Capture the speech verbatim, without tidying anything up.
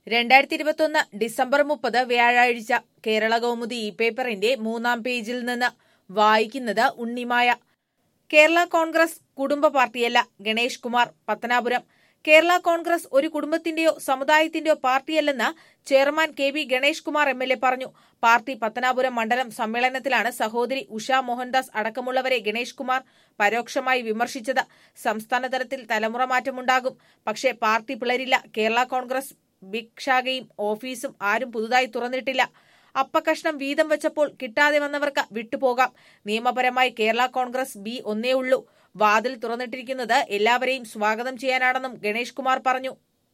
രണ്ടായിരത്തി ഇരുപത്തൊന്ന് ഡിസംബർ മുപ്പത് വ്യാഴാഴ്ച കേരള കൗമുദി ഈ പേപ്പറിന്റെ മൂന്നാം പേജിൽ നിന്ന് വായിക്കുന്നത് ഉണ്ണിമായ. കേരള കോൺഗ്രസ് കുടുംബ പാർട്ടിയല്ല, ഗണേഷ് കുമാർ, പത്തനാപുരം. കേരള കോൺഗ്രസ് ഒരു കുടുംബത്തിന്റെയോ സമുദായത്തിന്റെയോ പാർട്ടിയല്ലെന്ന് chairman K V Ganesh Kumar M L A പറഞ്ഞു. പാർട്ടി പത്തനാപുരം മണ്ഡലം സമ്മേളനത്തിലാണ് സഹോദരി ഉഷ മോഹൻദാസ് അടക്കമുള്ളവരെ ഗണേഷ് കുമാർ പരോക്ഷമായി വിമർശിച്ചത്. സംസ്ഥാന തലത്തിൽ തലമുറ മാറ്റമുണ്ടാകും, പക്ഷേ പാർട്ടി പിളരില്ല. കേരള കോൺഗ്രസ് ബിഗ് ശാഖയും ഓഫീസും ആരും പുതുതായി തുറന്നിട്ടില്ല. അപ്പക്കഷ്ണം വീതം വെച്ചപ്പോൾ കിട്ടാതെ വന്നവർക്ക് വിട്ടുപോകാം. നിയമപരമായി കേരള കോൺഗ്രസ് ബി ഒന്നേ ഉള്ളൂ. വാതിൽ തുറന്നിട്ടിരിക്കുന്നത് എല്ലാവരെയും സ്വാഗതം ചെയ്യാനാണെന്നും ഗണേഷ് കുമാർ പറഞ്ഞു.